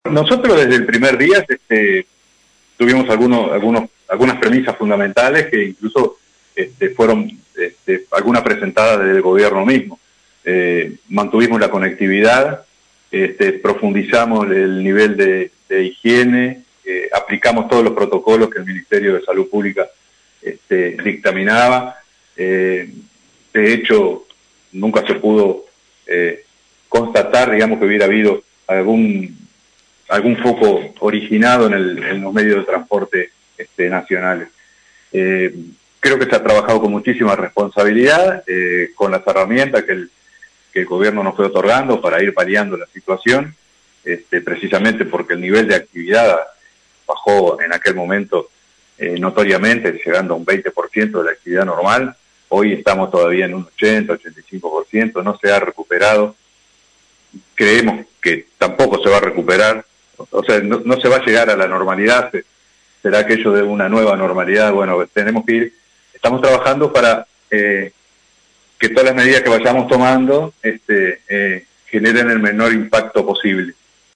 Nosotros desde el primer día tuvimos algunas premisas fundamentales que incluso fueron algunas presentadas desde el gobierno mismo. Mantuvimos la conectividad, profundizamos el nivel de higiene, aplicamos todos los protocolos que el Ministerio de Salud Pública dictaminaba. De hecho, nunca se pudo constatar, digamos, que hubiera habido algún foco originado en los medios de transporte nacionales. Creo que se ha trabajado con muchísima responsabilidad, con las herramientas que el gobierno nos fue otorgando para ir paliando la situación, precisamente porque el nivel de actividad bajó en aquel momento notoriamente, llegando a un 20% de la actividad normal. Hoy estamos todavía en un 80, 85%, no se ha recuperado. Creemos que tampoco se va a recuperar, o sea, no se va a llegar a la normalidad, será aquello de una nueva normalidad. Bueno, tenemos que ir, estamos trabajando para que todas las medidas que vayamos tomando generen el menor impacto posible.